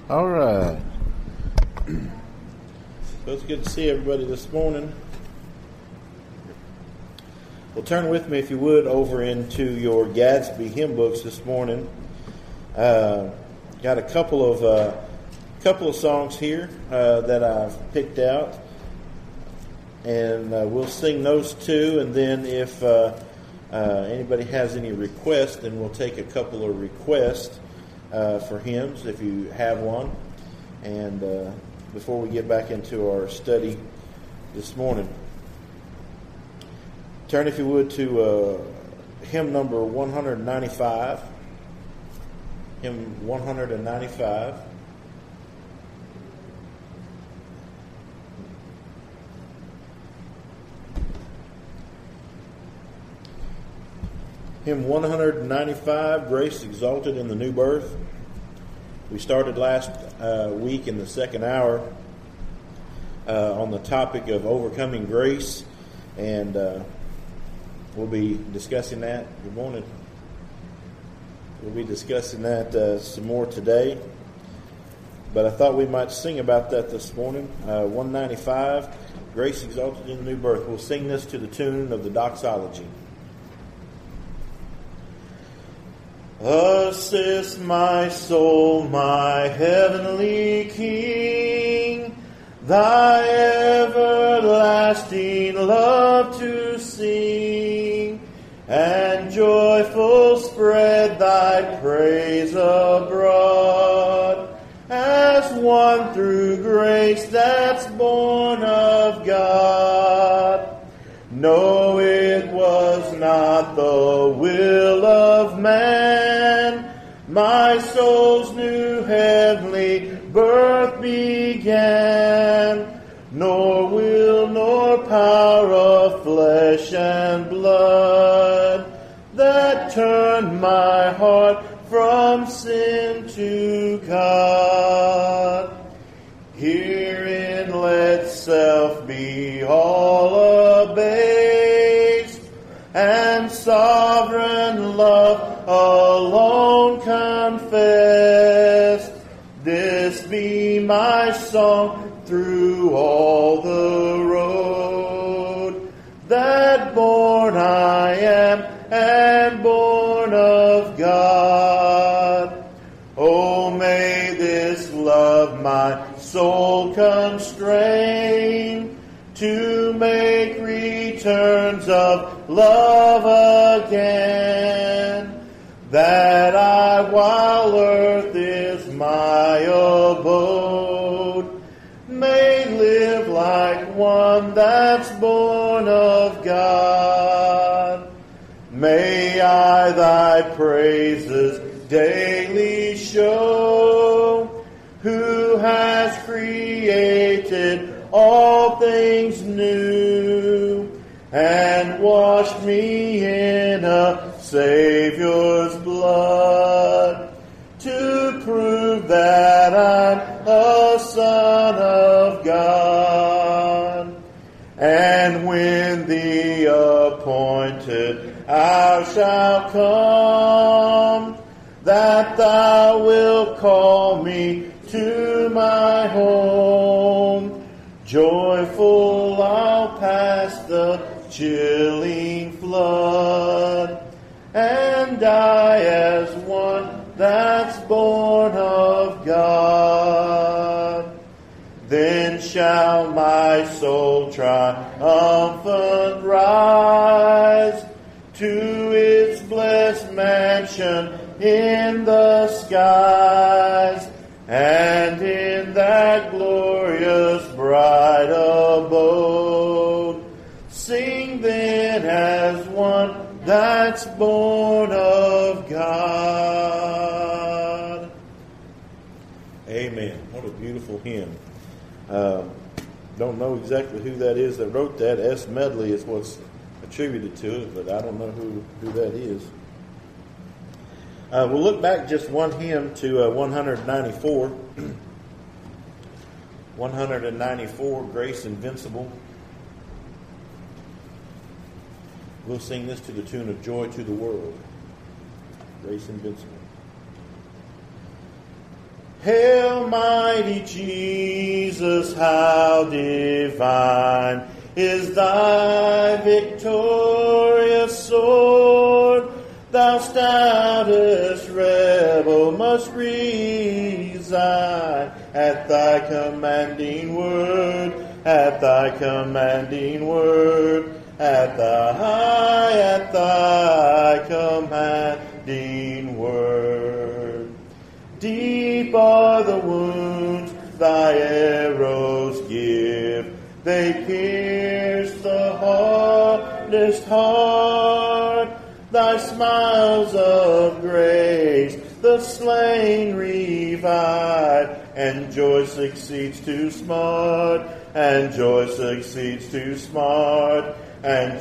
All right. So it's good to see everybody this morning. Well, turn with me, if you would, over into your Gadsby hymn books this morning. Got a couple of songs here that I've picked out, and we'll sing those two. And then, if anybody has any requests, then we'll take a couple of requests for hymns, if you have one. And before we get back into our study this morning, turn, if you would, to hymn number 195. Hymn 195. Hymn 195, Grace Exalted in the New Birth. We started last week in the second hour on the topic of overcoming grace, and we'll be discussing that. Good morning. We'll be discussing that some more today, but I thought we might sing about that this morning. 195, Grace Exalted in the New Birth. We'll sing this to the tune of the doxology. Assist my soul, my heavenly King, thy everlasting love to sing, and joyful spread thy praise abroad, as one through grace that's born of God. No, it was not the will of man, my soul's new heavenly birth began, nor will nor power of flesh and blood that turned my heart from sin to God. Herein let self be all abased, and sovereign love alone confessed. This be my song through all the road, that born I am and born of God. Oh, may this love my soul constrain to make returns of love again, that I, while earth is my abode, may live like one that's born of God. May I thy praises daily show, who has created all things new, and washed me in a Savior's blood, to prove that I'm a son of God. And when the appointed hour shall come, that thou wilt call me to my home, joyful I'll pass the chilling flood, and die as one that's born of God. Then shall my soul triumphant rise to its blessed mansion in the skies, and in that glorious bright abode sing then as one that's born of God. Amen. What a beautiful hymn. Don't know exactly who that is that wrote that. S. Medley is what's attributed to it, but I don't know who that is. We'll look back just one hymn to 194. 194, Grace Invincible. We'll sing this to the tune of Joy to the World. Grace Invincible. Hail, mighty Jesus, how divine is thy victorious sword. Thou stoutest rebel must resign at thy commanding word, at thy commanding word, at thy commanding word. Deep are the wounds thy arrows give, they pierce the hardest heart. Thy smiles of grace the slain revive, and joy succeeds to smart, and joy succeeds to smart, and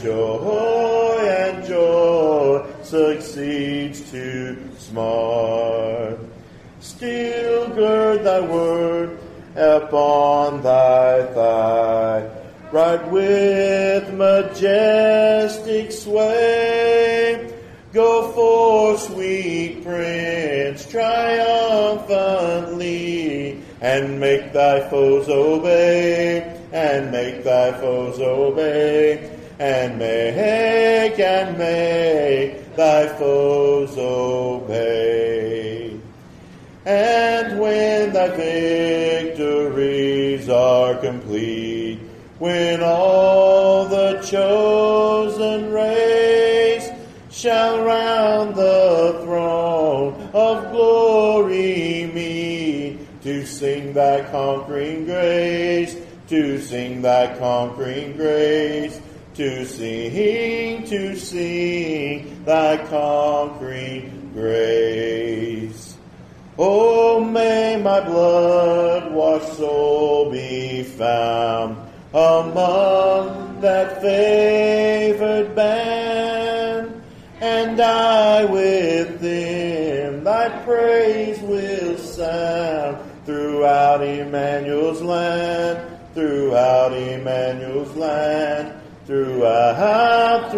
joy succeeds to smart. Still gird thy word upon thy thigh, ride with majestic sway. Go forth, sweet Prince, triumphantly, and make thy foes obey, and make thy foes obey, and make thy foes obey. And when thy victories are complete, when all the chosen race shall round the throne of glory meet, to sing thy conquering grace, to sing thy conquering grace, to sing thy conquering grace. Oh, may my blood-washed soul be found among that favored band, and I with them thy praise will sound throughout Emmanuel's land, throughout Emmanuel's land, throughout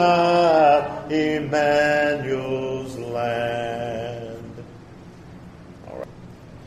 Emmanuel's land. All right.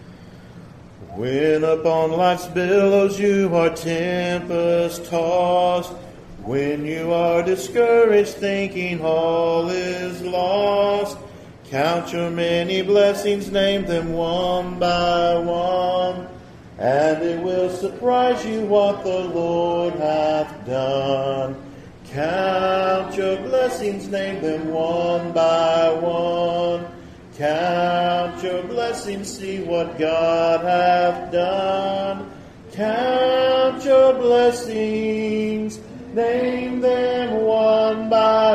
When upon life's billows you are tempest tossed, when you are discouraged thinking all is lost, count your many blessings, name them one by one, and it will surprise you what the Lord hath done. Count your blessings, name them one by one. Count your blessings, see what God hath done. Count your blessings, name them one by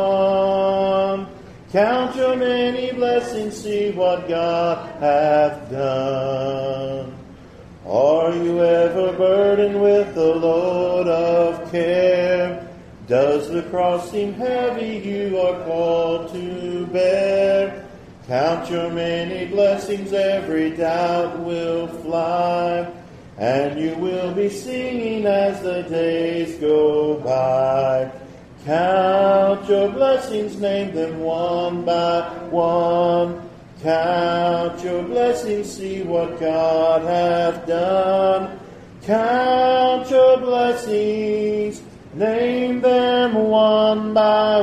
one. Count your many blessings, see what God hath done. Are you ever burdened with the load of care? Does the cross seem heavy you are called to bear? Count your many blessings, every doubt will fly, and you will be singing as the days go by. Count your blessings, name them one by one. Count your blessings, see what God hath done. Count your blessings, name them one by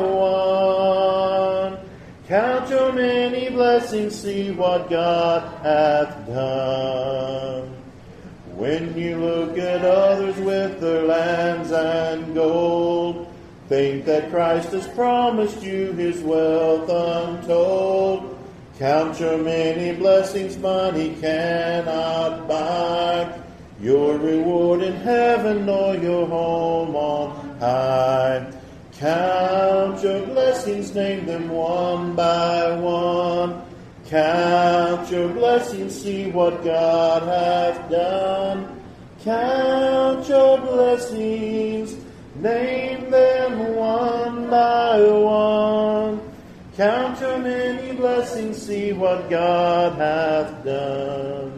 one. Count your many blessings, see what God hath done. When you look at others with their lands and gold, think that Christ has promised you his wealth untold. Count your many blessings, money cannot buy your reward in heaven nor your home on high. Count your blessings, name them one by one. Count your blessings, see what God hath done. Count your blessings, name them one by one. Count your many blessings, see what God hath done.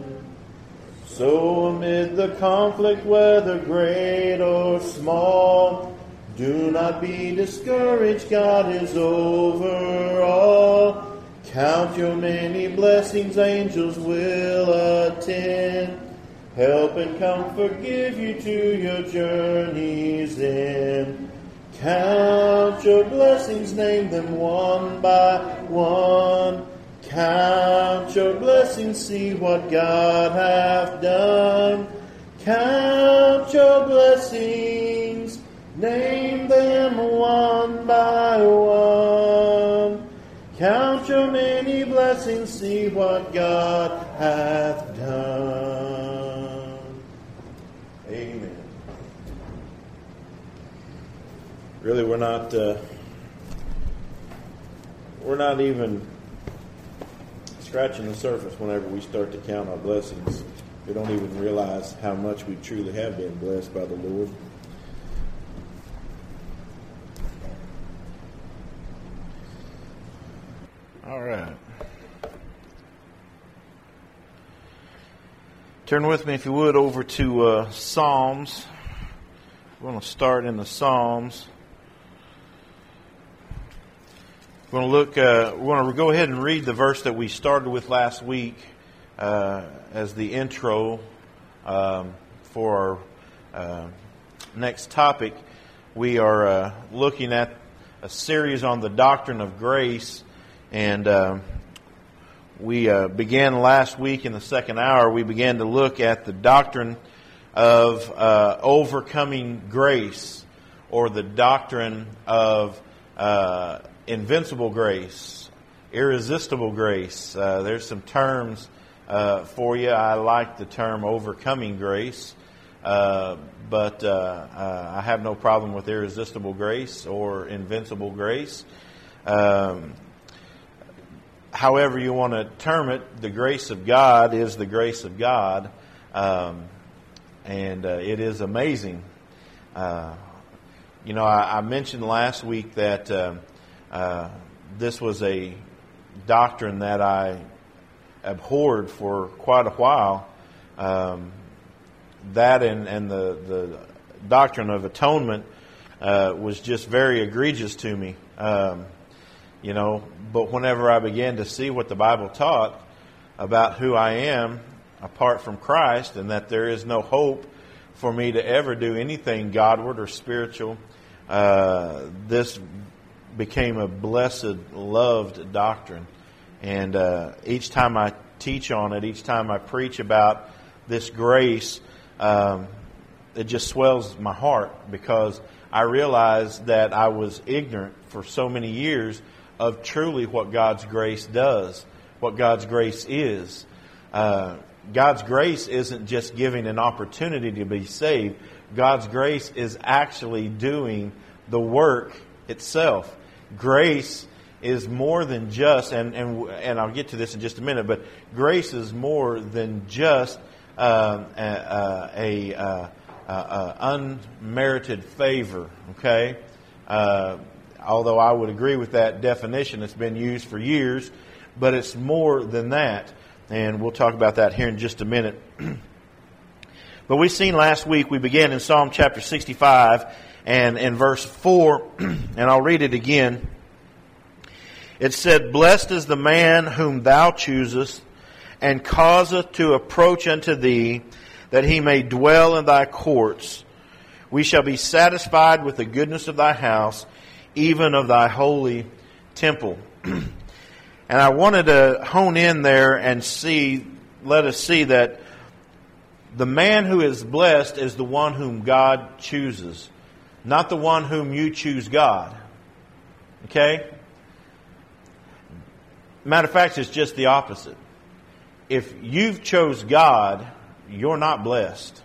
So amid the conflict, whether great or small, do not be discouraged, God is over all. Count your many blessings, angels will attend. Help and comfort give you to your journey's end. Count your blessings, name them one by one. Count your blessings, see what God hath done. Count your blessings, name them one by one. Count your many blessings, see what God hath done. Amen. Really, we're not even scratching the surface whenever we start to count our blessings. We don't even realize how much we truly have been blessed by the Lord. All right. Turn with me, if you would, over to Psalms. We're going to start in the Psalms. We're going to look. We're going to go ahead and read the verse that we started with last week as the intro for our next topic. We are looking at a series on the doctrine of grace, and we began last week in the second hour. We began to look at the doctrine of overcoming grace, or the doctrine of invincible grace, irresistible grace. There's some terms for you. I like the term overcoming grace, but I have no problem with irresistible grace or invincible grace. However you want to term it, the grace of God is the grace of God, and it is amazing. I mentioned last week that this was a doctrine that I abhorred for quite a while. That and the doctrine of atonement was just very egregious to me. But whenever I began to see what the Bible taught about who I am apart from Christ, and that there is no hope for me to ever do anything Godward or spiritual, this became a blessed, loved doctrine. And each time I teach on it, each time I preach about this grace, it just swells my heart, because I realize that I was ignorant for so many years of truly what God's grace does, what God's grace is. God's grace isn't just giving an opportunity to be saved. God's grace is actually doing the work itself. Grace is more than just, and I'll get to this in just a minute, but grace is more than just unmerited favor, okay? Although I would agree with that definition, it's been used for years, but it's more than that, and we'll talk about that here in just a minute. But we've seen last week, we began in Psalm chapter 65, and in verse 4, and I'll read it again. It said, "Blessed is the man whom thou choosest, and causeth to approach unto thee, that he may dwell in thy courts. We shall be satisfied with the goodness of thy house, even of thy holy temple." And I wanted to hone in there and let us see that the man who is blessed is the one whom God chooses, not the one whom you choose God. Okay? Matter of fact, it's just the opposite. If you've chose God, you're not blessed.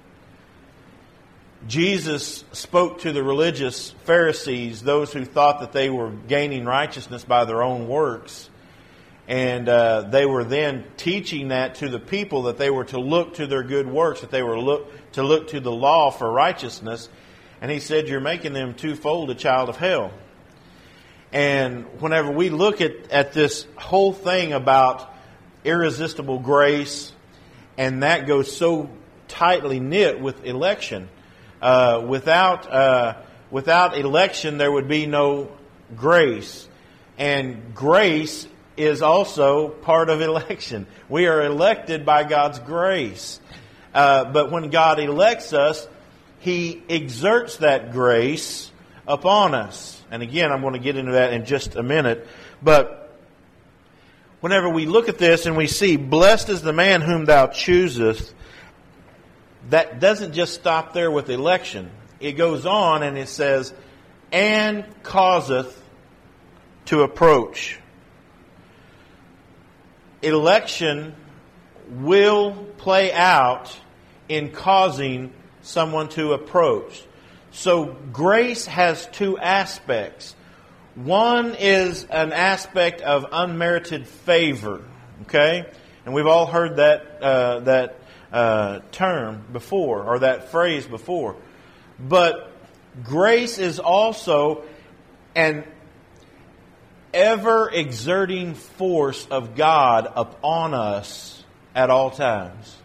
Jesus spoke to the religious Pharisees, those who thought that they were gaining righteousness by their own works. And they were then teaching that to the people, that they were to look to their good works, that they were to look to the law for righteousness. And he said, you're making them twofold a child of hell. And whenever we look at this whole thing about irresistible grace, and that goes so tightly knit with election. Without election, there would be no grace. And grace is also part of election. We are elected by God's grace. But when God elects us, He exerts that grace upon us. And again, I'm going to get into that in just a minute. But whenever we look at this and we see, blessed is the man whom thou choosest, that doesn't just stop there with election. It goes on and it says, and causeth to approach. Election will play out in causing someone to approach. So grace has two aspects. One is an aspect of unmerited favor. Okay? And we've all heard that term before, or that phrase before. But grace is also an ever-exerting force of God upon us at all times.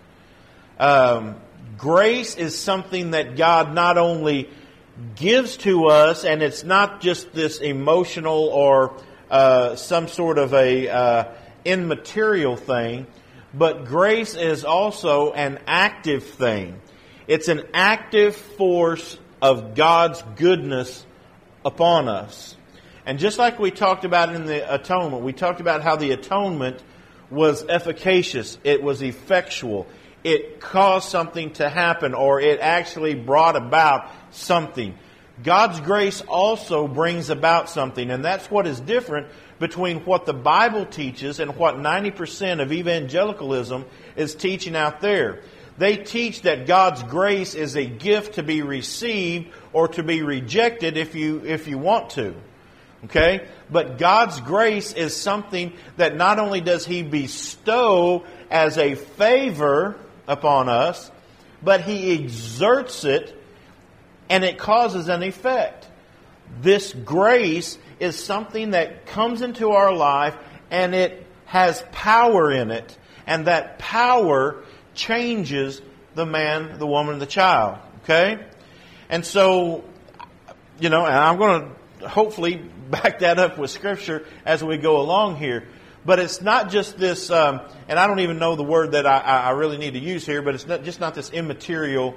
Grace is something that God not only gives to us, and it's not just this emotional or some sort of a immaterial thing, but grace is also an active thing. It's an active force of God's goodness upon us. And just like we talked about in the atonement, we talked about how the atonement was efficacious, it was effectual, it caused something to happen, or it actually brought about something. God's grace also brings about something, and that's what is different between what the Bible teaches and what 90% of evangelicalism is teaching out there. They teach that God's grace is a gift to be received or to be rejected if you want to. Okay? But God's grace is something that not only does He bestow as a favor upon us, but He exerts it and it causes an effect. This grace is something that comes into our life and it has power in it. And that power changes the man, the woman, the child. Okay? And so, and I'm going to hopefully back that up with Scripture as we go along here. But it's not just this, and I don't even know the word that I really need to use here, but it's not this immaterial,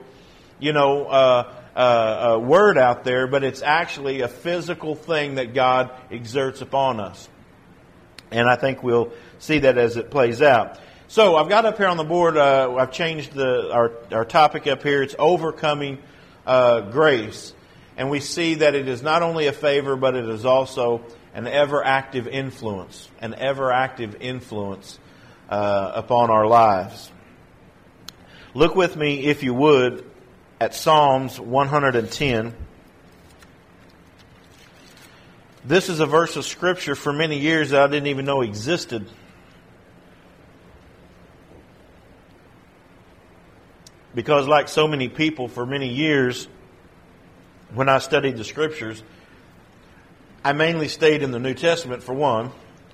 word out there, but it's actually a physical thing that God exerts upon us. And I think we'll see that as it plays out. So I've got up here on the board, I've changed our topic up here. It's overcoming grace. And we see that it is not only a favor, but it is also an ever-active influence. An ever-active influence upon our lives. Look with me, if you would, at Psalms 110. This is a verse of Scripture for many years that I didn't even know existed. Because like so many people for many years, when I studied the Scriptures, I mainly stayed in the New Testament for one.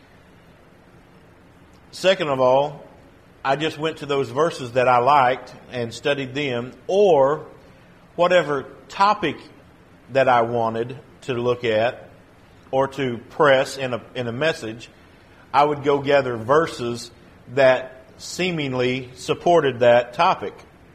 Second of all, I just went to those verses that I liked and studied them, or whatever topic that I wanted to look at or to press in a message, I would go gather verses that seemingly supported that topic.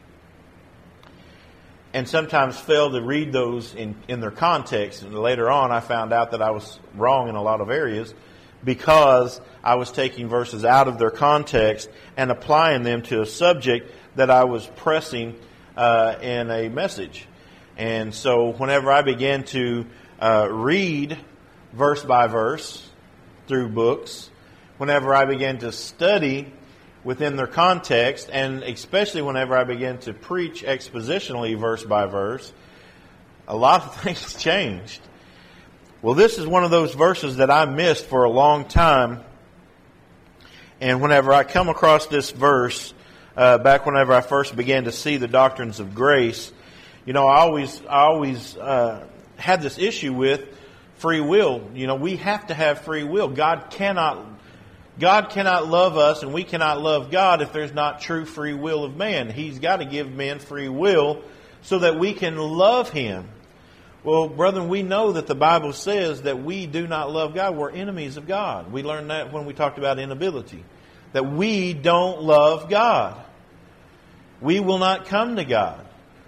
And sometimes fail to read those in their context. And later on, I found out that I was wrong in a lot of areas because I was taking verses out of their context and applying them to a subject that I was pressing in a message. And so whenever I began to read verse by verse through books, whenever I began to study within their context, and especially whenever I began to preach expositionally verse by verse, a lot of things changed. Well, this is one of those verses that I missed for a long time. And whenever I come across this verse, back whenever I first began to see the doctrines of grace, I always had this issue with free will. We have to have free will. God cannot love us and we cannot love God if there's not true free will of man. He's got to give men free will so that we can love Him. Well, brethren, we know that the Bible says that we do not love God. We're enemies of God. We learned that when we talked about inability. That we don't love God. We will not come to God.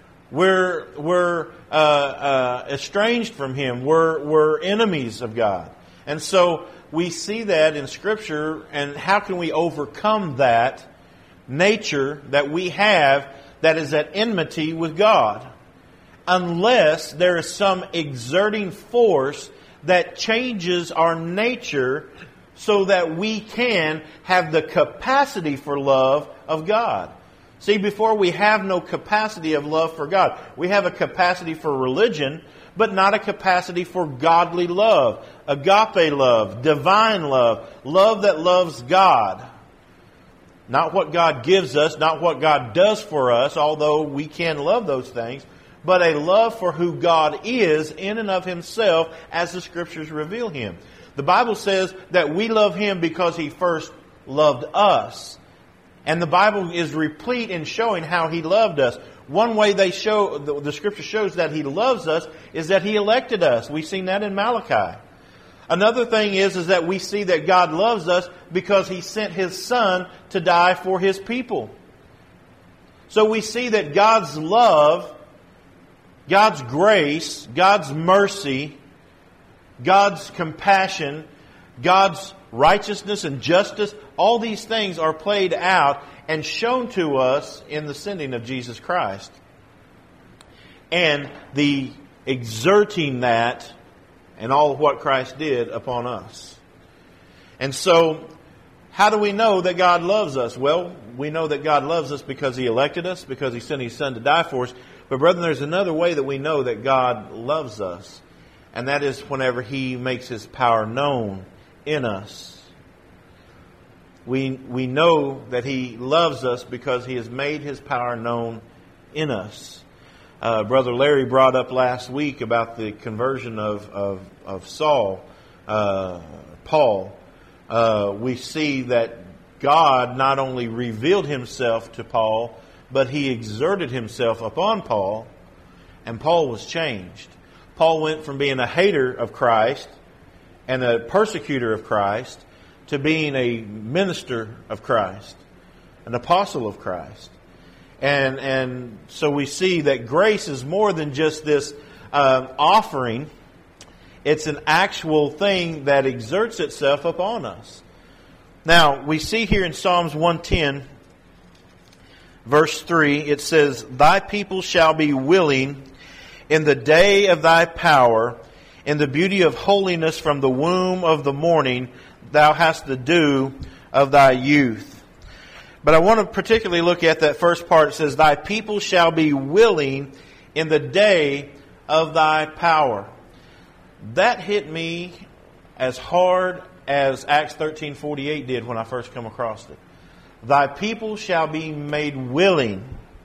We're estranged from Him. We're enemies of God. And so we see that in Scripture. And how can we overcome that nature that we have that is at enmity with God? Unless there is some exerting force that changes our nature so that we can have the capacity for love of God. See, before we have no capacity of love for God. We have a capacity for religion, but not a capacity for godly love, agape love, divine love, love that loves God. Not what God gives us, not what God does for us, although we can love those things, but a love for who God is in and of Himself as the Scriptures reveal Him. The Bible says that we love Him because He first loved us. And the Bible is replete in showing how He loved us. One way the Scripture shows that He loves us is that He elected us. We've seen that in Malachi. Another thing is that we see that God loves us because He sent His Son to die for His people. So we see that God's love, God's grace, God's mercy, God's compassion, God's righteousness and justice, all these things are played out and shown to us in the sending of Jesus Christ. And the exerting that and all of what Christ did upon us. And so, how do we know that God loves us? Well, we know that God loves us because He elected us, because He sent His Son to die for us. But brethren, there's another way that we know that God loves us. And that is whenever He makes His power known in us. We know that He loves us because He has made His power known in us. Brother Larry brought up last week about the conversion of Saul, Paul. We see that God not only revealed Himself to Paul, but He exerted Himself upon Paul, and Paul was changed. Paul went from being a hater of Christ and a persecutor of Christ to being a minister of Christ, an apostle of Christ. And so we see that grace is more than just this offering. It's an actual thing that exerts itself upon us. Now, we see here in Psalms 110, verse 3, it says, "Thy people shall be willing in the day of Thy power, in the beauty of holiness from the womb of the morning, Thou hast the dew of Thy youth." But I want to particularly look at that first part. It says, "Thy people shall be willing in the day of Thy power." That hit me as hard as Acts 13:48 did when I first come across it. Thy people shall be made willing.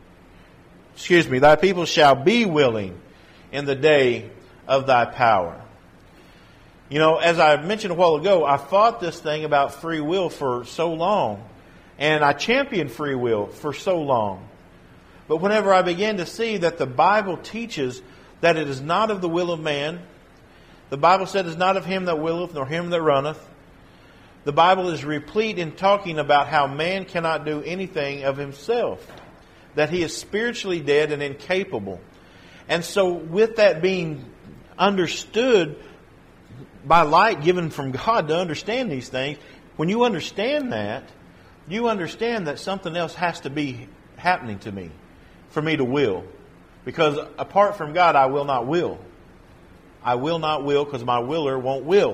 Thy people shall be willing in the day of Thy power. You know, as I mentioned a while ago, I fought this thing about free will for so long. And I championed free will for so long. But whenever I began to see that the Bible teaches that it is not of the will of man, the Bible said it is not of him that willeth, nor him that runneth. The Bible is replete in talking about how man cannot do anything of himself. That he is spiritually dead and incapable. And so with that being understood by light given from God to understand these things, when you understand that, you understand that something else has to be happening to me for me to will. Because apart from God, I will not will. I will not will because my willer won't will.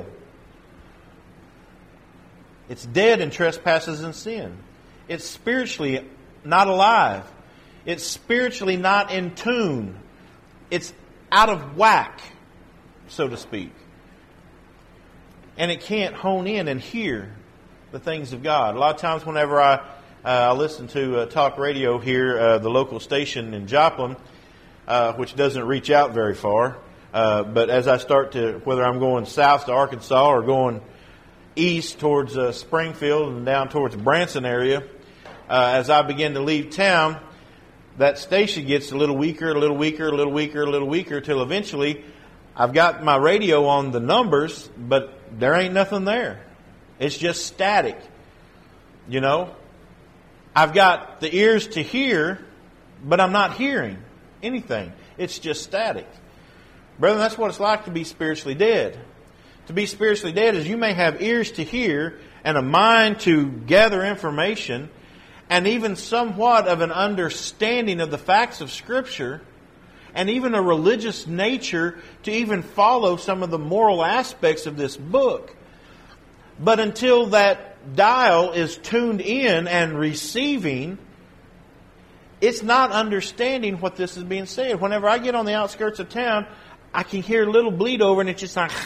It's dead in trespasses and sin. It's spiritually not alive. It's spiritually not in tune. It's out of whack, so to speak. And it can't hone in and hear the things of God. A lot of times whenever I listen to talk radio here, the local station in Joplin, which doesn't reach out very far, but as I start to, whether I'm going south to Arkansas or going east towards Springfield and down towards the Branson area, as I begin to leave town, that station gets a little weaker, a little weaker, a little weaker, a little weaker, till eventually I've got my radio on the numbers, but there ain't nothing there. It's just static. You know? I've got the ears to hear, but I'm not hearing anything. It's just static. Brethren, that's what it's like to be spiritually dead. To be spiritually dead is you may have ears to hear and a mind to gather information and even somewhat of an understanding of the facts of Scripture and even a religious nature to even follow some of the moral aspects of this book. But until that dial is tuned in and receiving, it's not understanding what this is being said. Whenever I get on the outskirts of town, I can hear a little bleed over and it's just like,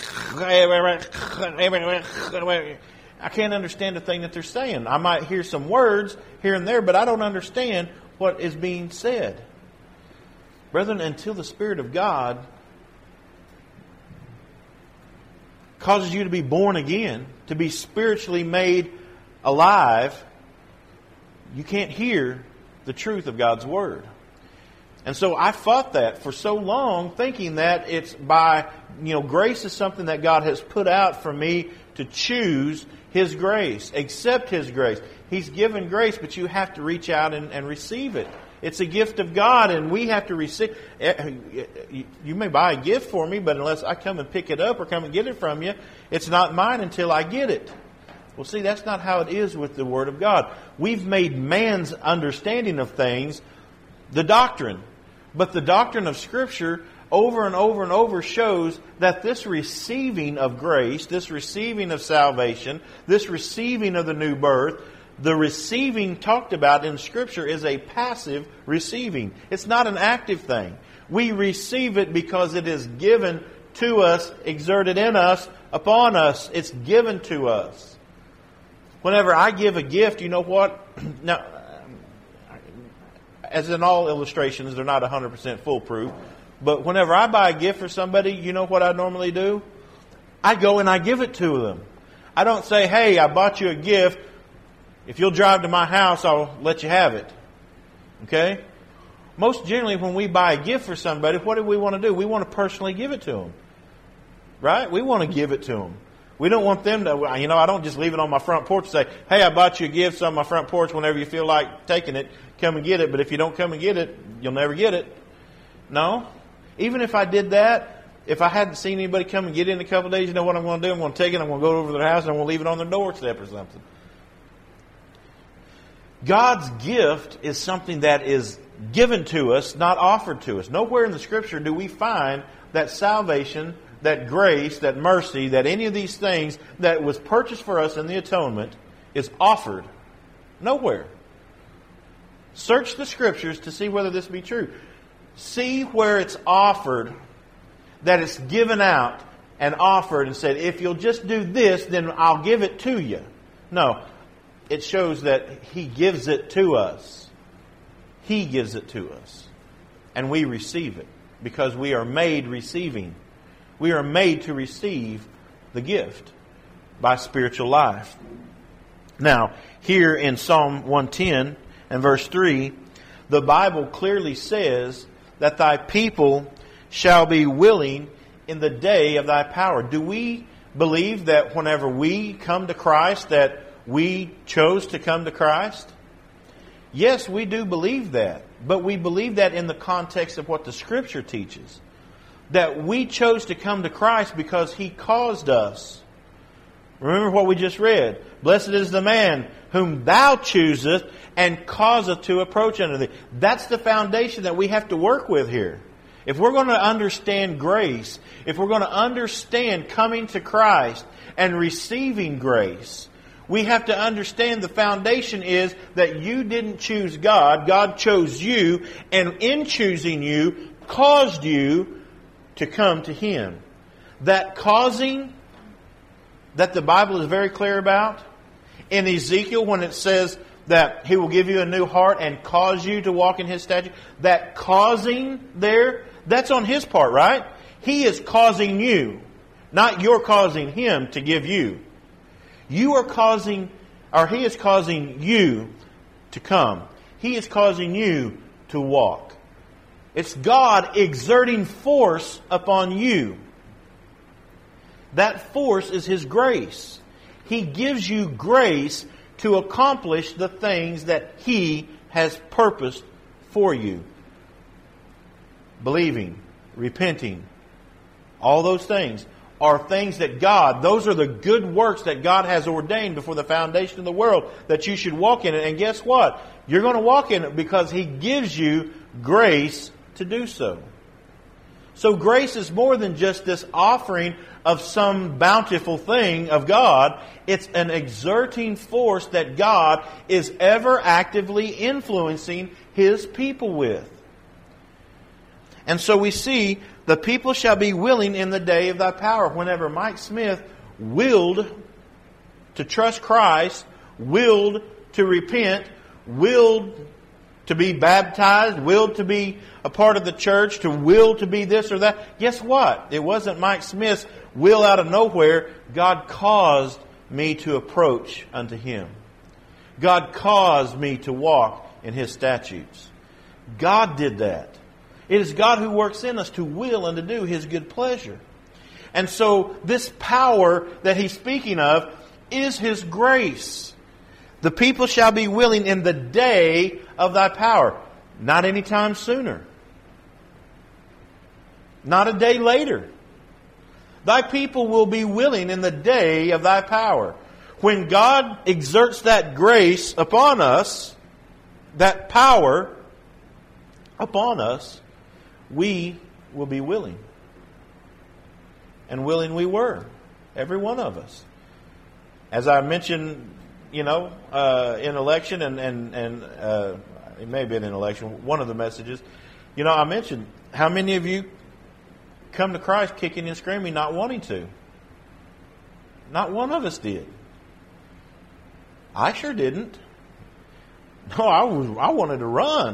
I can't understand the thing that they're saying. I might hear some words here and there, but I don't understand what is being said. Brethren, until the Spirit of God causes you to be born again, to be spiritually made alive, you can't hear the truth of God's Word. And so I fought that for so long, thinking that it's by, grace is something that God has put out for me to choose His grace, accept His grace. He's given grace, but you have to reach out and receive it. It's a gift of God, and we have to receive. You may buy a gift for me, but unless I come and pick it up or come and get it from you, it's not mine until I get it. Well, see, that's not how it is with the Word of God. We've made man's understanding of things the doctrine. But the doctrine of Scripture over and over and over shows that this receiving of grace, this receiving of salvation, this receiving of the new birth, the receiving talked about in Scripture is a passive receiving. It's not an active thing. We receive it because it is given to us, exerted in us, upon us. It's given to us. Whenever I give a gift, you know what? Now, as in all illustrations, they're not 100% foolproof. But whenever I buy a gift for somebody, you know what I normally do? I go and I give it to them. I don't say, hey, I bought you a gift. If you'll drive to my house, I'll let you have it. Okay? Most generally, when we buy a gift for somebody, what do we want to do? We want to personally give it to them. Right? We want to give it to them. We don't want them to, I don't just leave it on my front porch and say, hey, I bought you a gift on my front porch. Whenever you feel like taking it, come and get it. But if you don't come and get it, you'll never get it. No. Even if I did that, if I hadn't seen anybody come and get it in a couple of days, you know what I'm going to do? I'm going to take it, I'm going to go over to their house, and I'm going to leave it on their doorstep or something. God's gift is something that is given to us, not offered to us. Nowhere in the Scripture do we find that salvation, that grace, that mercy, that any of these things that was purchased for us in the atonement is offered. Nowhere. Search the Scriptures to see whether this be true. See where it's offered, that it's given out and offered and said, if you'll just do this, then I'll give it to you. No. It shows that He gives it to us. He gives it to us. And we receive it because we are made receiving. We are made to receive the gift by spiritual life. Now, here in Psalm 110 and verse 3, the Bible clearly says that thy people shall be willing in the day of thy power. Do we believe that whenever we come to Christ that we chose to come to Christ? Yes, we do believe that. But we believe that in the context of what the Scripture teaches. That we chose to come to Christ because He caused us. Remember what we just read. Blessed is the man whom thou choosest and causeth to approach unto thee. That's the foundation that we have to work with here. If we're going to understand grace, if we're going to understand coming to Christ and receiving grace, we have to understand the foundation is that you didn't choose God. God chose you, and in choosing you, caused you to come to Him. That causing that the Bible is very clear about. In Ezekiel, when it says that He will give you a new heart and cause you to walk in His statutes, that causing there, that's on His part, right? He is causing you, not you're causing Him to give you. You are causing, or He is causing you to come. He is causing you to walk. It's God exerting force upon you. That force is His grace. He gives you grace to accomplish the things that He has purposed for you. Believing, repenting, all those things are things that those are the good works that God has ordained before the foundation of the world that you should walk in it. And guess what? You're going to walk in it because He gives you grace to do so. So grace is more than just this offering of some bountiful thing of God. It's an exerting force that God is ever actively influencing His people with. And so we see, the people shall be willing in the day of thy power. Whenever Mike Smith willed to trust Christ, willed to repent, willed to be baptized, willed to be a part of the church, to will to be this or that. Guess what? It wasn't Mike Smith's will out of nowhere. God caused me to approach unto Him. God caused me to walk in His statutes. God did that. It is God who works in us to will and to do His good pleasure. And so this power that He's speaking of is His grace. The people shall be willing in the day of thy power. Not any time sooner. Not a day later. Thy people will be willing in the day of thy power. When God exerts that grace upon us, that power upon us, we will be willing. And willing we were. Every one of us. As I mentioned, in election and it may have been in election, one of the messages, I mentioned how many of you come to Christ kicking and screaming, not wanting to. Not one of us did. I sure didn't. No, I wanted to run.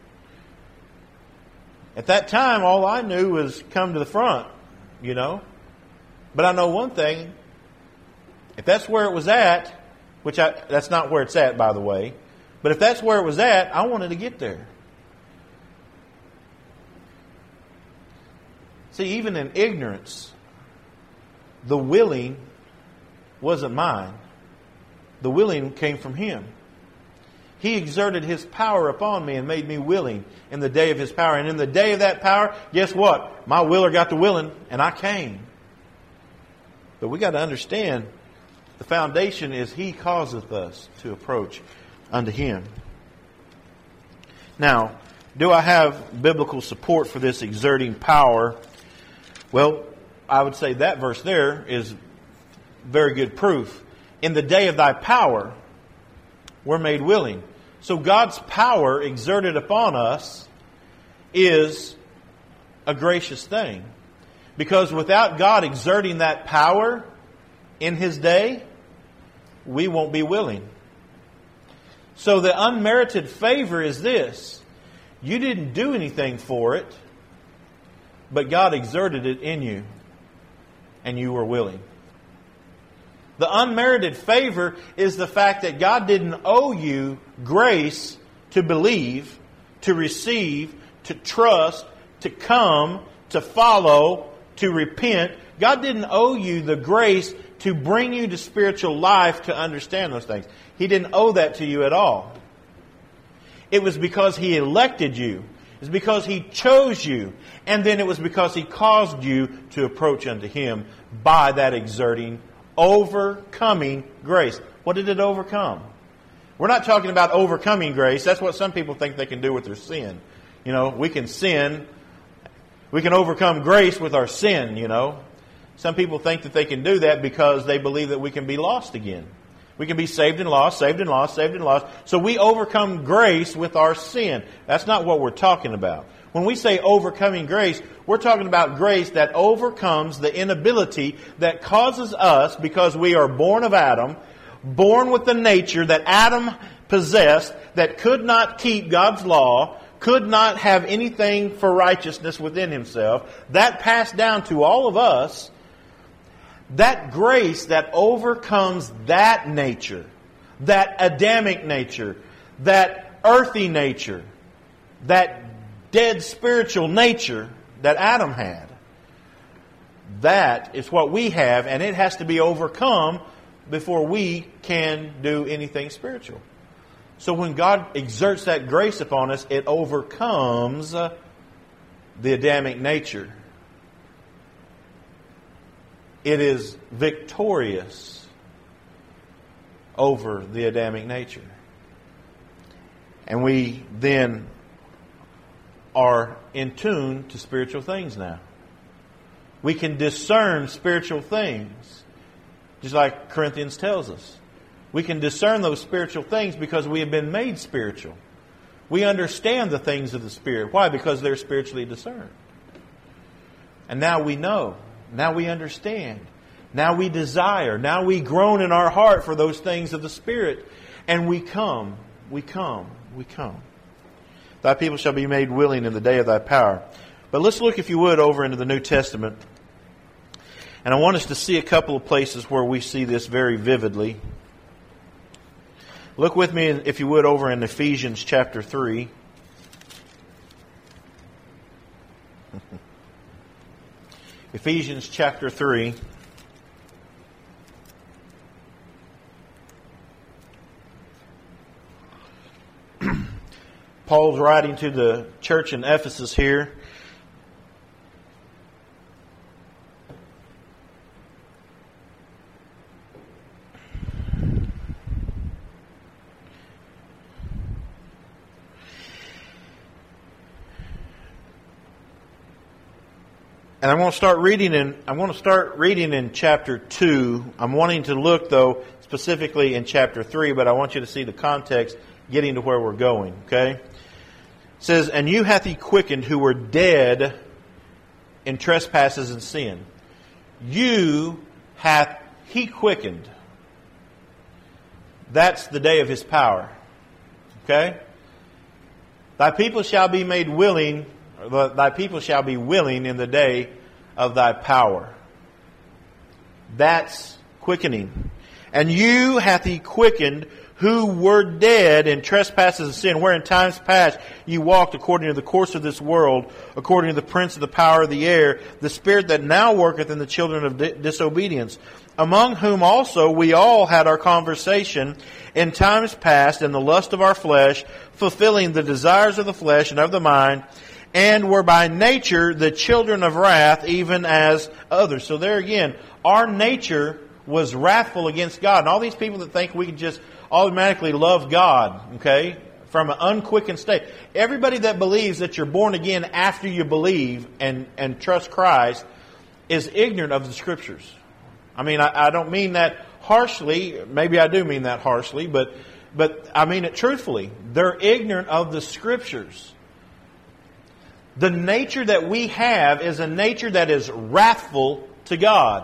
At that time, all I knew was come to the front, But I know one thing. If that's where it was at, that's not where it's at, by the way. But if that's where it was at, I wanted to get there. See, even in ignorance, the willing wasn't mine. The willing came from Him. He exerted His power upon me and made me willing in the day of His power. And in the day of that power, guess what? My willer got to willing, and I came. But we got to understand, the foundation is He causeth us to approach unto Him. Now, do I have biblical support for this exerting power? Well, I would say that verse there is very good proof. In the day of thy power, we're made willing. So God's power exerted upon us is a gracious thing. Because without God exerting that power in His day, we won't be willing. So the unmerited favor is this. You didn't do anything for it, but God exerted it in you, and you were willing. The unmerited favor is the fact that God didn't owe you grace to believe, to receive, to trust, to come, to follow, to repent. God didn't owe you the grace to bring you to spiritual life to understand those things. He didn't owe that to you at all. It was because He elected you. It was because He chose you. And then it was because He caused you to approach unto Him by that exerting, overcoming grace. What did it overcome? We're not talking about overcoming grace. That's what some people think they can do with their sin. We can sin. We can overcome grace with our sin, Some people think that they can do that because they believe that we can be lost again. We can be saved and lost, saved and lost, saved and lost. So we overcome grace with our sin. That's not what we're talking about. When we say overcoming grace, we're talking about grace that overcomes the inability that causes us, because we are born of Adam, born with the nature that Adam possessed, that could not keep God's law, could not have anything for righteousness within himself. That passed down to all of us. That grace that overcomes that nature, that Adamic nature, that earthy nature, that dead spiritual nature that Adam had. That is what we have, and it has to be overcome before we can do anything spiritual. So when God exerts that grace upon us, it overcomes the Adamic nature. It is victorious over the Adamic nature. And we then are in tune to spiritual things now. We can discern spiritual things, just like Corinthians tells us. We can discern those spiritual things because we have been made spiritual. We understand the things of the Spirit. Why? Because they're spiritually discerned. And now we know. Now we understand. Now we desire. Now we groan in our heart for those things of the Spirit. And we come. Thy people shall be made willing in the day of thy power. But let's look, if you would, over into the New Testament. And I want us to see a couple of places where we see this very vividly. Look with me, if you would, over in Ephesians chapter 3. Ephesians chapter 3. Paul's writing to the church in Ephesus here. And I want to start reading in chapter 2. I'm wanting to look, though, specifically in chapter 3, but I want you to see the context getting to where we're going, okay? It says, "And you hath he quickened who were dead in trespasses and sin." You hath he quickened. That's the day of his power. Okay? Thy people shall be made willing, thy people shall be willing in the day of thy power. That's quickening. "And you hath he quickened who were dead in trespasses and sin, where in times past you walked according to the course of this world, according to the prince of the power of the air, the spirit that now worketh in the children of disobedience, among whom also we all had our conversation in times past in the lust of our flesh, fulfilling the desires of the flesh and of the mind, and were by nature the children of wrath, even as others." So there again, our nature was wrathful against God. And all these people that think we can just automatically love God, okay, from an unquickened state. Everybody that believes that you're born again after you believe and trust Christ is ignorant of the Scriptures. I mean, I don't mean that harshly. Maybe I do mean that harshly, but I mean it truthfully. They're ignorant of the Scriptures. The nature that we have is a nature that is wrathful to God.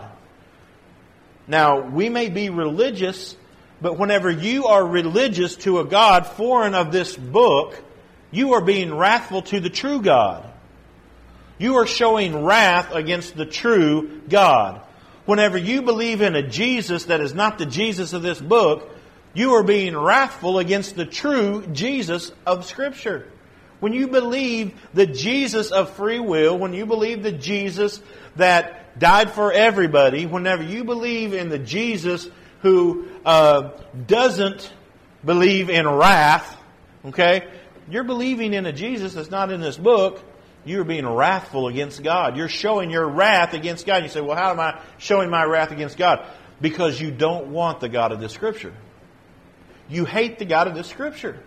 Now, we may be religious, but whenever you are religious to a God foreign of this book, you are being wrathful to the true God. You are showing wrath against the true God. Whenever you believe in a Jesus that is not the Jesus of this book, you are being wrathful against the true Jesus of Scripture. When you believe the Jesus of free will, when you believe the Jesus that died for everybody, whenever you believe in the Jesus who doesn't believe in wrath, okay, you're believing in a Jesus that's not in this book. You're being wrathful against God. You're showing your wrath against God. You say, well, how am I showing my wrath against God? Because you don't want the God of this Scripture. You hate the God of this Scripture.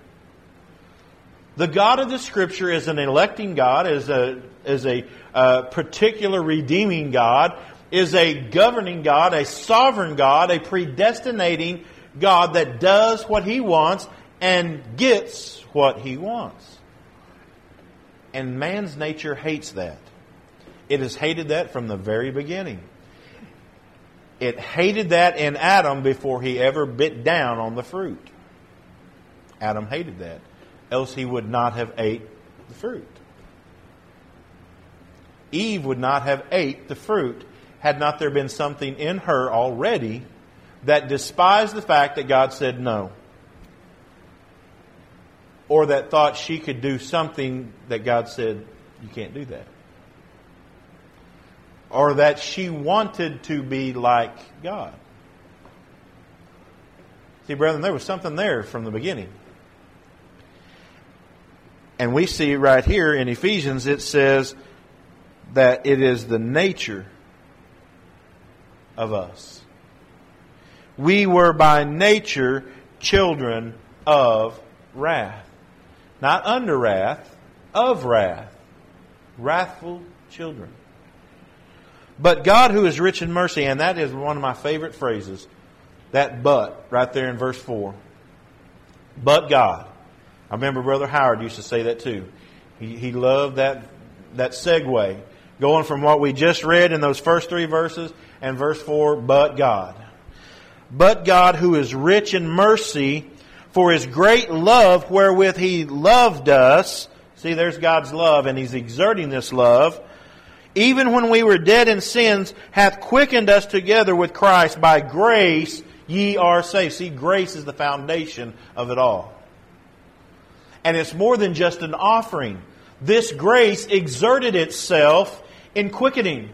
The God of the Scripture is an electing God, is a particular redeeming God, is a governing God, a sovereign God, a predestinating God that does what He wants and gets what He wants. And man's nature hates that. It has hated that from the very beginning. It hated that in Adam before he ever bit down on the fruit. Adam hated that. Else he would not have ate the fruit. Eve would not have ate the fruit had not there been something in her already that despised the fact that God said no. Or that thought she could do something that God said, you can't do that. or that she wanted to be like God. See, brethren, there was something there from the beginning. And we see right here in Ephesians, it says that it is the nature of us. We were by nature children of wrath. Not under wrath, of wrath. Wrathful children. But God, who is rich in mercy, and that is one of my favorite phrases, that but, right there in verse 4. But God. I remember Brother Howard used to say that too. He loved that segue, going from what we just read in those first 3 verses, and verse 4, but God. But God, who is rich in mercy, for His great love wherewith He loved us. See, there's God's love, and He's exerting this love. Even when we were dead in sins, hath quickened us together with Christ. By grace ye are saved. See, grace is the foundation of it all. And it's more than just an offering. This grace exerted itself in quickening.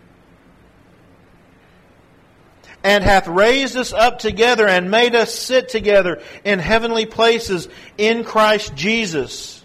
And hath raised us up together and made us sit together in heavenly places in Christ Jesus.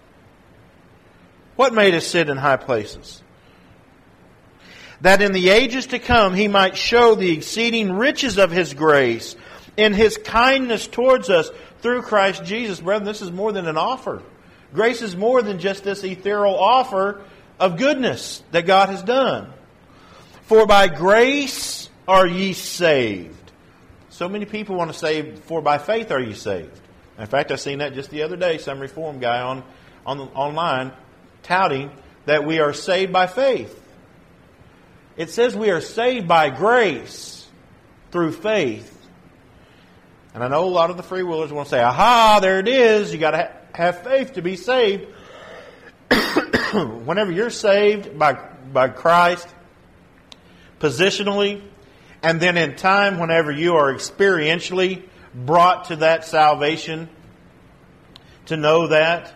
What made us sit in high places? That in the ages to come He might show the exceeding riches of His grace in His kindness towards us through Christ Jesus. Brethren, this is more than an offer. Grace is more than just this ethereal offer of goodness that God has done. For by grace are ye saved. So many people want to say, for by faith are ye saved. In fact, I seen that just the other day. Some Reformed guy online touting that we are saved by faith. It says we are saved by grace through faith. And I know a lot of the freewheelers want to say, aha, there it is. You got to have faith to be saved. Whenever you're saved by Christ, positionally, and then in time, whenever you are experientially brought to that salvation, to know that,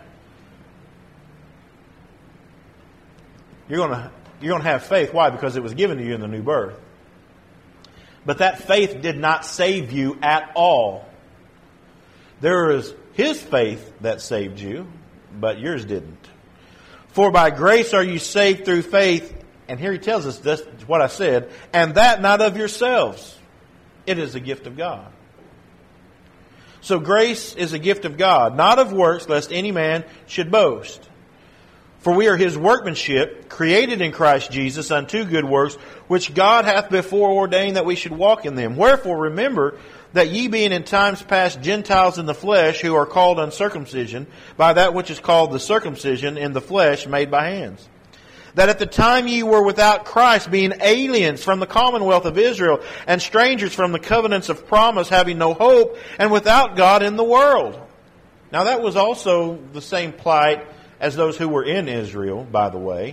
you're going to have faith. Why? Because it was given to you in the new birth. But that faith did not save you at all. There is His faith that saved you, but yours didn't. For by grace are you saved through faith. And here he tells us that's what I said. And that not of yourselves. It is a gift of God. So grace is a gift of God, not of works, lest any man should boast. For we are His workmanship, created in Christ Jesus unto good works, which God hath before ordained that we should walk in them. Wherefore remember that ye being in times past Gentiles in the flesh, who are called uncircumcision, by that which is called the circumcision in the flesh made by hands. That at the time ye were without Christ, being aliens from the commonwealth of Israel, and strangers from the covenants of promise, having no hope, and without God in the world. Now that was also the same plight as those who were in Israel, by the way.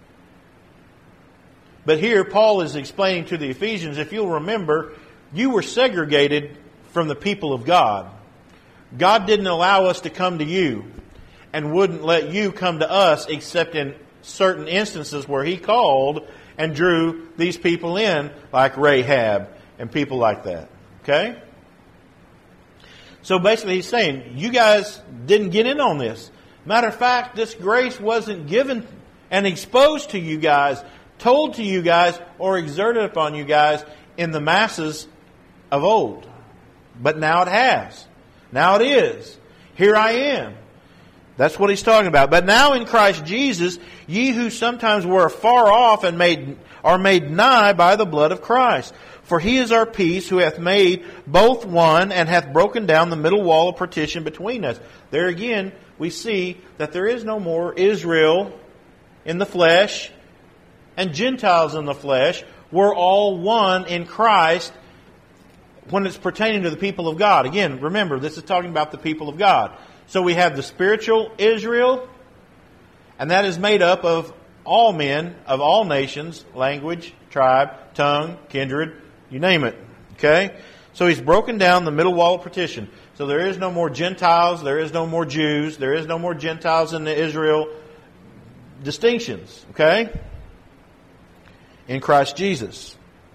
But here Paul is explaining to the Ephesians, if you'll remember, you were segregated from the people of God. God didn't allow us to come to you and wouldn't let you come to us except in certain instances where He called and drew these people in, like Rahab and people like that. Okay? So basically He's saying, you guys didn't get in on this. Matter of fact, this grace wasn't given and exposed to you guys, told to you guys, or exerted upon you guys in the masses of old. But now it has. Now it is. Here I am. That's what he's talking about. But now in Christ Jesus, ye who sometimes were afar off and are made nigh by the blood of Christ. For He is our peace, who hath made both one, and hath broken down the middle wall of partition between us. There again, we see that there is no more Israel in the flesh and Gentiles in the flesh. We're all one in Christ when it's pertaining to the people of God. Again, remember, this is talking about the people of God. So we have the spiritual Israel, and that is made up of all men, of all nations, language, tribe, tongue, kindred, you name it. Okay? So He's broken down the middle wall of partition. So there is no more Gentiles, there is no more Jews, there is no more Gentiles in the Israel distinctions. Okay? in Christ Jesus.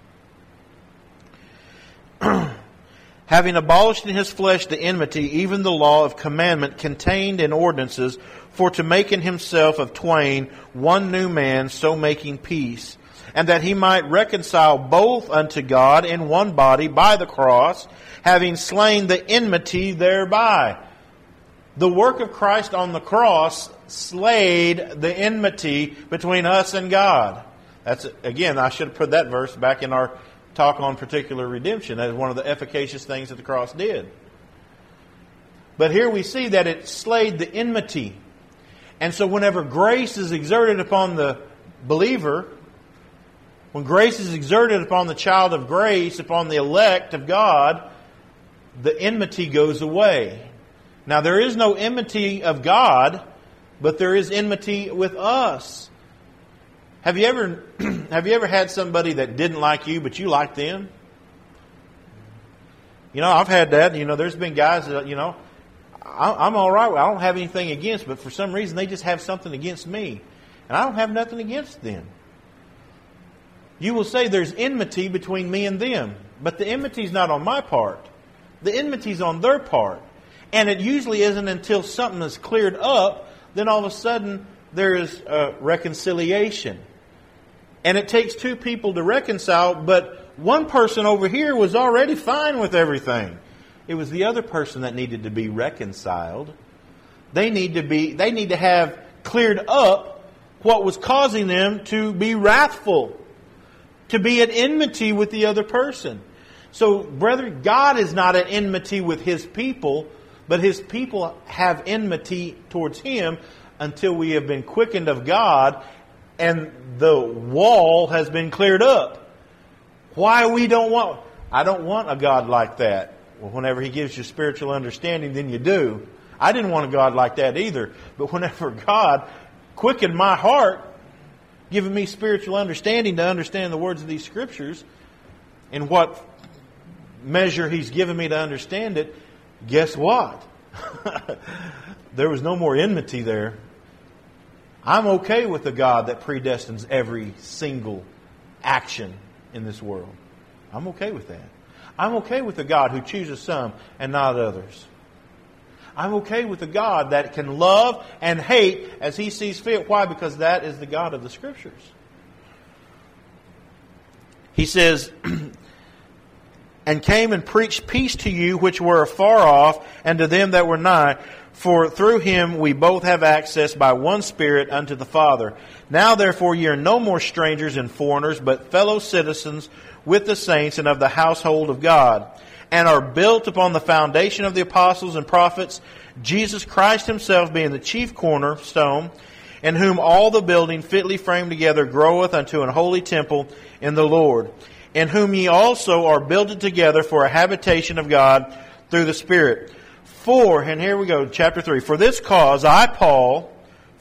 Having abolished in his flesh the enmity, even the law of commandment contained in ordinances, for to make in himself of twain one new man, so making peace, and that he might reconcile both unto God in one body by the cross, having slain the enmity thereby. The work of Christ on the cross slayed the enmity between us and God. That's, again, I should have put that verse back in our talk on particular redemption. That is one of the efficacious things that the cross did. But here we see that it slayed the enmity. And so whenever grace is exerted upon the believer, when grace is exerted upon the child of grace, upon the elect of God, the enmity goes away. Now there is no enmity of God, but there is enmity with us. Have you ever had somebody that didn't like you, but you liked them? I've had that. There's been guys that, I'm all right. I don't have anything against, but for some reason they just have something against me. And I don't have nothing against them. You will say there's enmity between me and them. But the enmity is not on my part. The enmity is on their part. And it usually isn't until something is cleared up, then all of a sudden there is reconciliation. And it takes two people to reconcile, but one person over here was already fine with everything. It was the other person that needed to be reconciled. They need to have cleared up what was causing them to be wrathful, to be at enmity with the other person. So, brethren, God is not at enmity with His people, but His people have enmity towards Him until we have been quickened of God and the wall has been cleared up. Why I don't want a God like that. Well, whenever He gives you spiritual understanding, then you do. I didn't want a God like that either. But whenever God quickened my heart, giving me spiritual understanding to understand the words of these Scriptures, in what measure He's given me to understand it, guess what? There was no more enmity there. I'm okay with the God that predestines every single action in this world. I'm okay with that. I'm okay with the God who chooses some and not others. I'm okay with the God that can love and hate as He sees fit. Why? Because that is the God of the Scriptures. He says, and came and preached peace to you which were afar off, and to them that were nigh. For through Him we both have access by one Spirit unto the Father. Now therefore ye are no more strangers and foreigners, but fellow citizens with the saints and of the household of God, and are built upon the foundation of the apostles and prophets, Jesus Christ Himself being the chief cornerstone, in whom all the building fitly framed together groweth unto an holy temple in the Lord, in whom ye also are builded together for a habitation of God through the Spirit. For, and here we go, chapter 3. For this cause, I, Paul,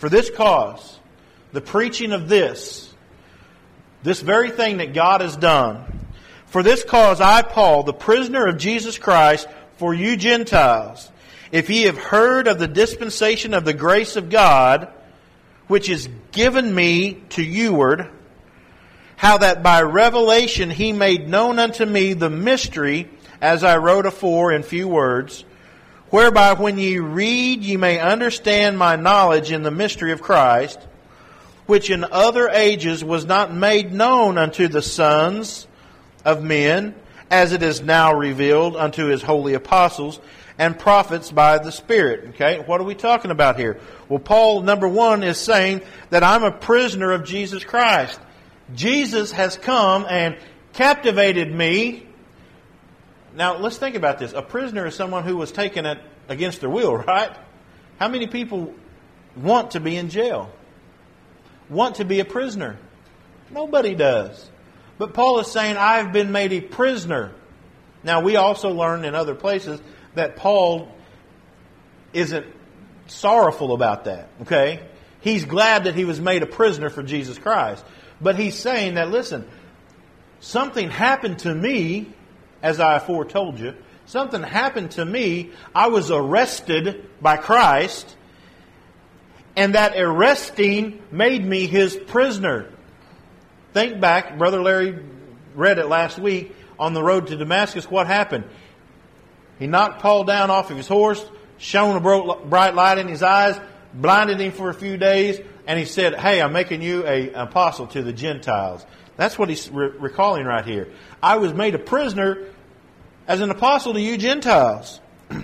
the preaching of this very thing that God has done, for this cause, I, Paul, the prisoner of Jesus Christ, for you Gentiles, if ye have heard of the dispensation of the grace of God, which is given me to youward, how that by revelation He made known unto me the mystery, as I wrote afore in few words, whereby when ye read ye may understand my knowledge in the mystery of Christ, which in other ages was not made known unto the sons of men, as it is now revealed unto His holy apostles and prophets by the Spirit. Okay, what are we talking about here? Well, Paul, number one, is saying that I'm a prisoner of Jesus Christ. Jesus has come and captivated me. Now, let's think about this. A prisoner is someone who was taken against their will, right? How many people want to be in jail? Want to be a prisoner? Nobody does. But Paul is saying, I've been made a prisoner. Now, we also learn in other places that Paul isn't sorrowful about that, okay? He's glad that he was made a prisoner for Jesus Christ. But he's saying that, listen, something happened to me, as I foretold you. Something happened to me. I was arrested by Christ, and that arresting made me His prisoner. Think back, Brother Larry read it last week, on the road to Damascus, what happened? He knocked Paul down off of his horse, shone a bright light in his eyes, blinded him for a few days, and he said, hey, I'm making you an apostle to the Gentiles. That's what he's recalling right here. I was made a prisoner as an apostle to you Gentiles.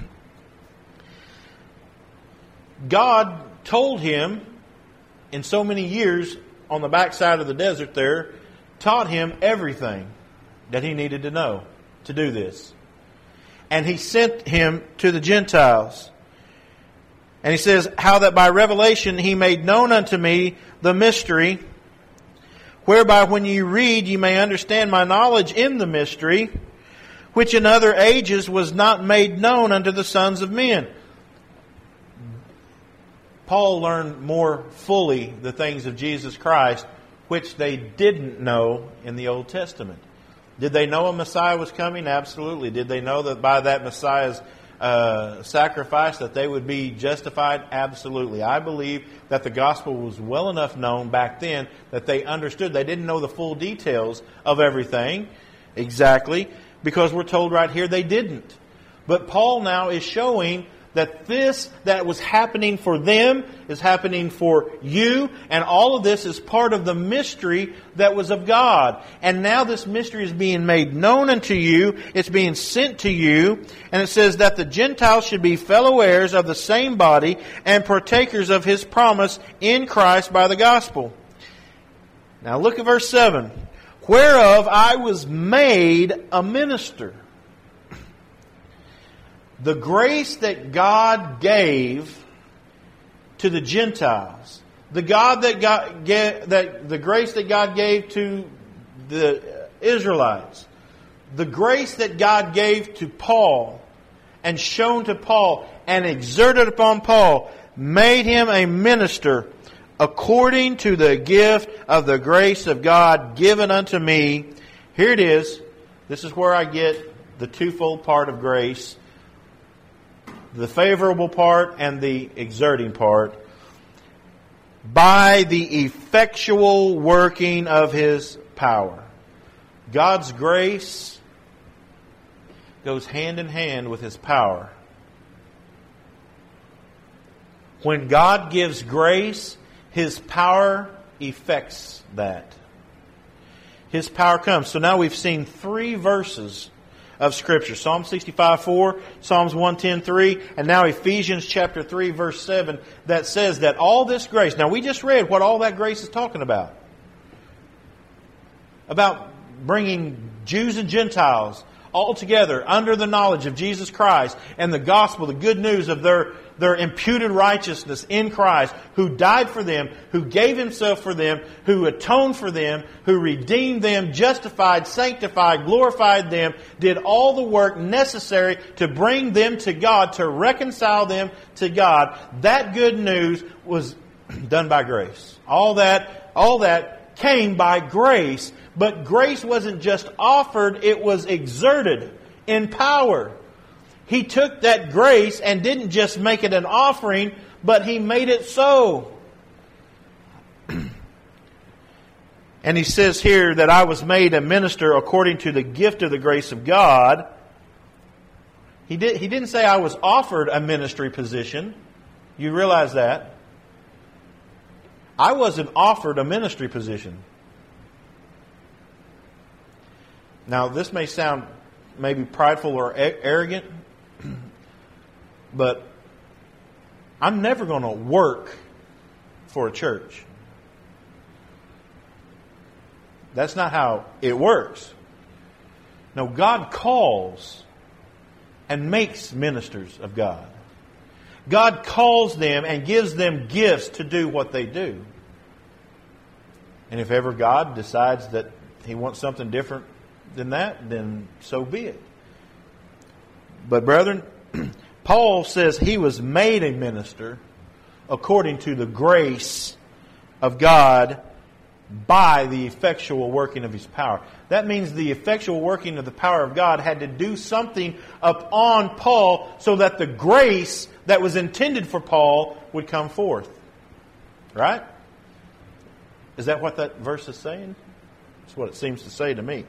God told him in so many years on the backside of the desert there, taught him everything that he needed to know to do this. And He sent him to the Gentiles. And He says, how that by revelation He made known unto me the mystery, whereby when you read you may understand my knowledge in the mystery, which in other ages was not made known unto the sons of men. Paul learned more fully the things of Jesus Christ, which they didn't know in the Old Testament. Did they know a Messiah was coming? Absolutely. Did they know that by that Messiah's sacrifice that they would be justified? Absolutely. I believe that the gospel was well enough known back then that they understood. They didn't know the full details of everything exactly, because we're told right here they didn't. But Paul now is showing that this that was happening for them is happening for you, and all of this is part of the mystery that was of God. And now this mystery is being made known unto you, it's being sent to you, and it says that the Gentiles should be fellow heirs of the same body and partakers of His promise in Christ by the gospel. Now look at verse 7. Whereof I was made a minister. The grace that God gave to the Gentiles, the grace that God gave to the Israelites, the grace that God gave to Paul and shown to Paul and exerted upon Paul, made him a minister according to the gift of the grace of God given unto me. Here it is. This is where I get the twofold part of grace. The favorable part and the exerting part. By the effectual working of His power. God's grace goes hand in hand with His power. When God gives grace, His power effects that. His power comes. So now we've seen 3 verses of Scripture. Psalm 65:4, Psalms 110:3, and now Ephesians chapter 3 verse 7 that says that all this grace, now we just read what all that grace is talking about. About bringing Jews and Gentiles all together under the knowledge of Jesus Christ and the gospel, the good news of their imputed righteousness in Christ, who died for them, who gave Himself for them, who atoned for them, who redeemed them, justified, sanctified, glorified them, did all the work necessary to bring them to God, to reconcile them to God. That good news was done by grace. All that came by grace. But grace wasn't just offered, it was exerted in power. He took that grace and didn't just make it an offering, but He made it so. And He says here that I was made a minister according to the gift of the grace of God. He didn't say I was offered a ministry position. You realize that? I wasn't offered a ministry position. Now, this may sound maybe prideful or arrogant, but I'm never going to work for a church. That's not how it works. No, God calls and makes ministers of God. God calls them and gives them gifts to do what they do. And if ever God decides that He wants something different than that, then so be it. But brethren, Paul says he was made a minister according to the grace of God by the effectual working of His power. That means the effectual working of the power of God had to do something upon Paul so that the grace that was intended for Paul would come forth. Right? Is that what that verse is saying? That's what it seems to say to me.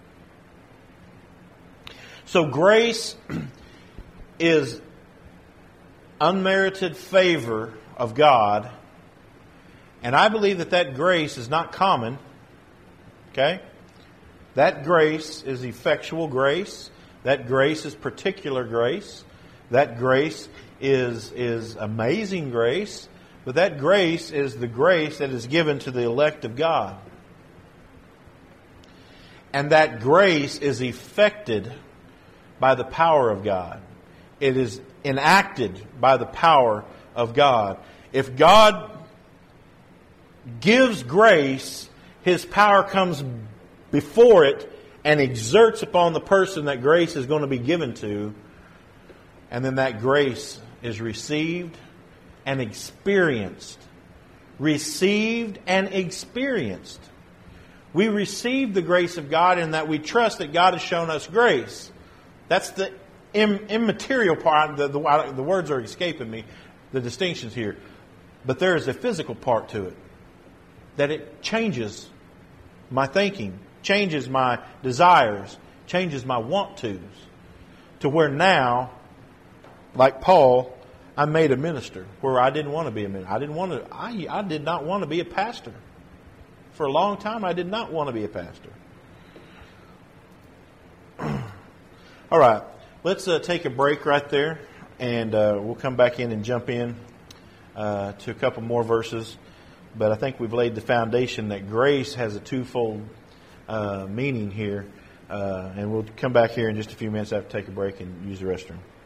So grace is unmerited favor of God. And I believe that grace is not common. Okay? That grace is effectual grace. That grace is particular grace. That grace is amazing grace. But that grace is the grace that is given to the elect of God. And that grace is effected by the power of God. It is enacted by the power of God. If God gives grace, His power comes before it and exerts upon the person that grace is going to be given to. And then that grace is received and experienced. Received and experienced. We receive the grace of God in that we trust that God has shown us grace. That's the immaterial part. The words are escaping me, the distinctions here. But there is a physical part to it. That it changes my thinking, changes my desires, changes my want-tos. To where now, like Paul, I'm made a minister where I didn't want to be a minister. I did not want to be a pastor. For a long time, I did not want to be a pastor. All right, let's take a break right there, and we'll come back in and jump in to a couple more verses. But I think we've laid the foundation that grace has a twofold meaning here. And we'll come back here in just a few minutes after take a break and use the restroom.